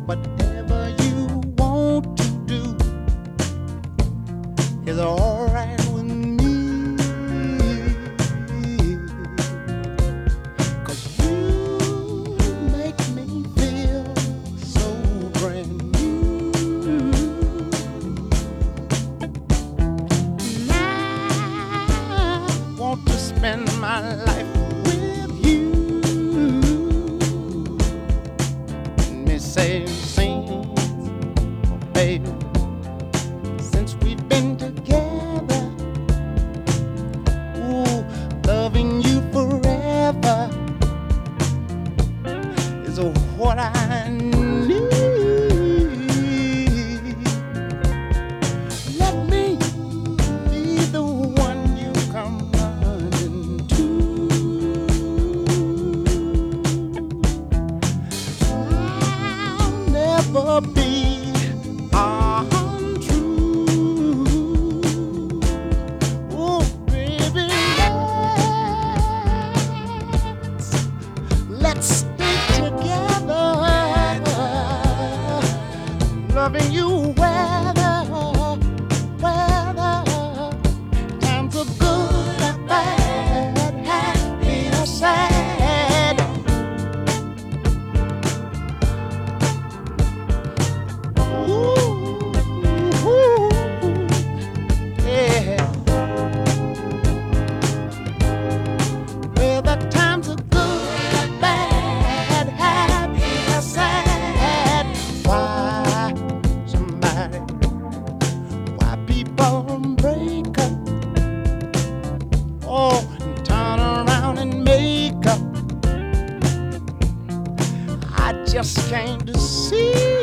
Whatever you want to do is alright with me. 'Cause you make me feel so brand new. And I want to spend my life with you. Me say, sing, baby, since we've been together. Ooh, loving you forever is what I need. Let me be the one you come running to. I'll never be untrue. Oh, baby, let's stay together, loving you weather times are good and bad, happy or sad. Ooh, yeah. Well, the times are good and bad, happy or sad. Why why people break up? Oh, and turn around and make up. I just came to see